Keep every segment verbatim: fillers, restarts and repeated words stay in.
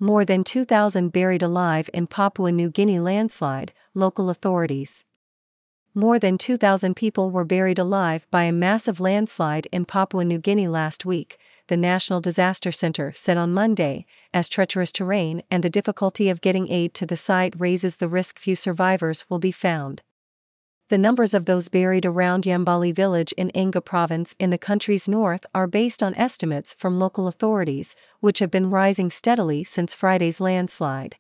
More than two thousand buried alive in Papua New Guinea landslide, local authorities. More than two thousand people were buried alive by a massive landslide in Papua New Guinea last week, the National Disaster Center said on Monday, as treacherous terrain and the difficulty of getting aid to the site raises the risk few survivors will be found. The numbers of those buried around Yambali village in Enga province in the country's north are based on estimates from local authorities, which have been rising steadily since Friday's landslide.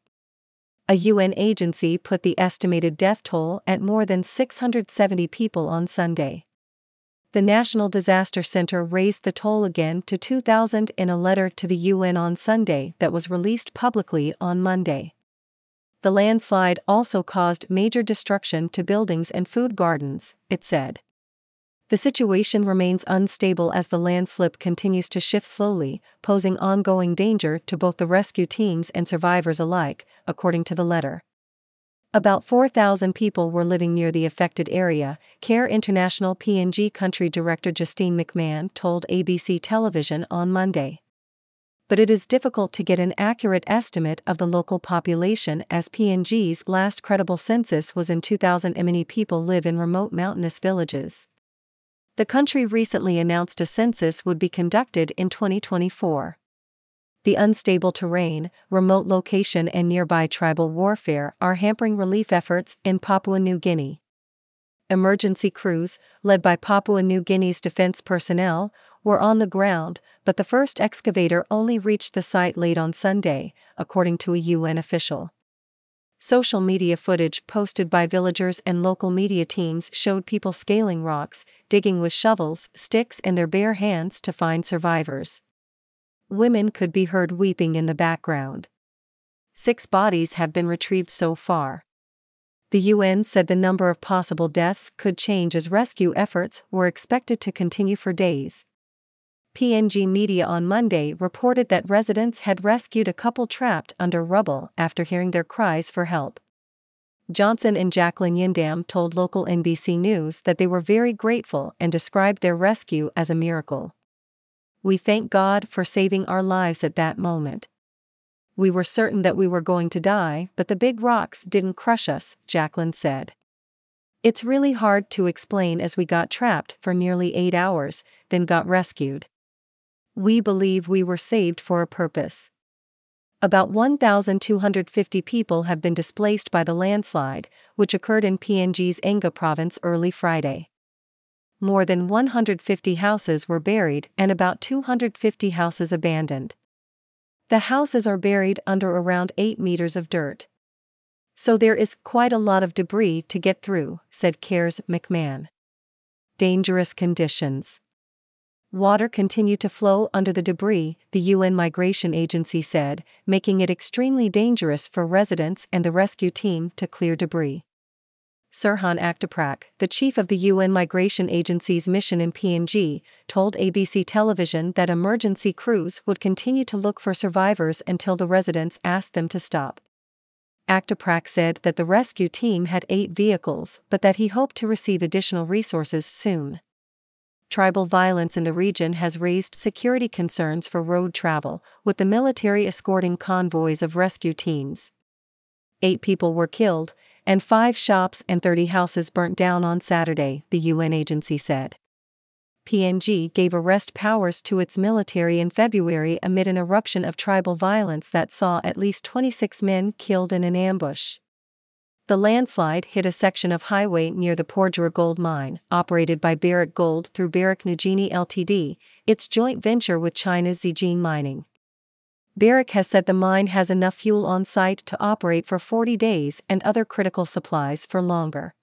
A U N agency put the estimated death toll at more than six hundred seventy people on Sunday. The National Disaster Center raised the toll again to two thousand in a letter to the U N on Sunday that was released publicly on Monday. The landslide also caused major destruction to buildings and food gardens, it said. The situation remains unstable as the landslip continues to shift slowly, posing ongoing danger to both the rescue teams and survivors alike, according to the letter. About four thousand people were living near the affected area, CARE International P N G Country Director Justine McMahon told A B C Television on Monday. But it is difficult to get an accurate estimate of the local population as P N G's last credible census was in two thousand. Many people live in remote mountainous villages. The country recently announced a census would be conducted in twenty twenty-four. The unstable terrain, remote location and nearby tribal warfare are hampering relief efforts in Papua New Guinea. Emergency crews, led by Papua New Guinea's defense personnel, were on the ground, but the first excavator only reached the site late on Sunday, according to a U N official. Social media footage posted by villagers and local media teams showed people scaling rocks, digging with shovels, sticks in their bare hands to find survivors. Women could be heard weeping in the background. Six bodies have been retrieved so far. The U N said the number of possible deaths could change as rescue efforts were expected to continue for days. P N G media on Monday reported that residents had rescued a couple trapped under rubble after hearing their cries for help. Johnson and Jacqueline Yindam told local N B C News that they were very grateful and described their rescue as a miracle. "We thank God for saving our lives at that moment. We were certain that we were going to die, but the big rocks didn't crush us," Jacqueline said. "It's really hard to explain as we got trapped for nearly eight hours, then got rescued. We believe we were saved for a purpose." About one thousand two hundred fifty people have been displaced by the landslide, which occurred in P N G's Enga province early Friday. More than one hundred fifty houses were buried and about two hundred fifty houses abandoned. The houses are buried under around eight meters of dirt. "So there is quite a lot of debris to get through," said CARE's McMahon. Dangerous conditions. Water continued to flow under the debris, the U N Migration Agency said, making it extremely dangerous for residents and the rescue team to clear debris. Serhan Aktaprak, the chief of the U N Migration Agency's mission in P N G, told A B C Television that emergency crews would continue to look for survivors until the residents asked them to stop. Aktaprak said that the rescue team had eight vehicles but that he hoped to receive additional resources soon. Tribal violence in the region has raised security concerns for road travel, with the military escorting convoys of rescue teams. Eight people were killed, and five shops and thirty houses burnt down on Saturday, the U N agency said. P N G gave arrest powers to its military in February amid an eruption of tribal violence that saw at least twenty-six men killed in an ambush. The landslide hit a section of highway near the Porgera gold mine, operated by Barrick Gold through Barrick Niugini Limited, its joint venture with China's Zijin Mining. Barrick has said the mine has enough fuel on site to operate for forty days and other critical supplies for longer.